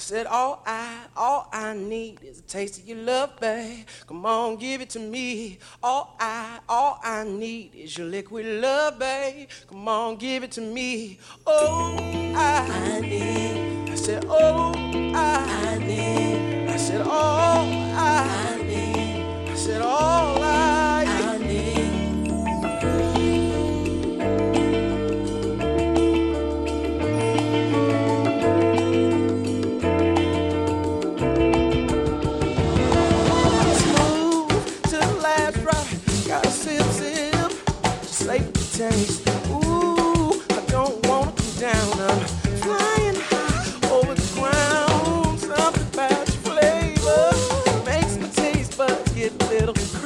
said, all I need is a taste of your love, babe. Come on, give it to me. All I need is your liquid love, babe. Come on, give it to me. I need. I said, I need. I said, I need. I said, all I need. Taste. Ooh, I don't wanna come down. I'm flying high over the ground. Something about your flavor makes my taste buds get a little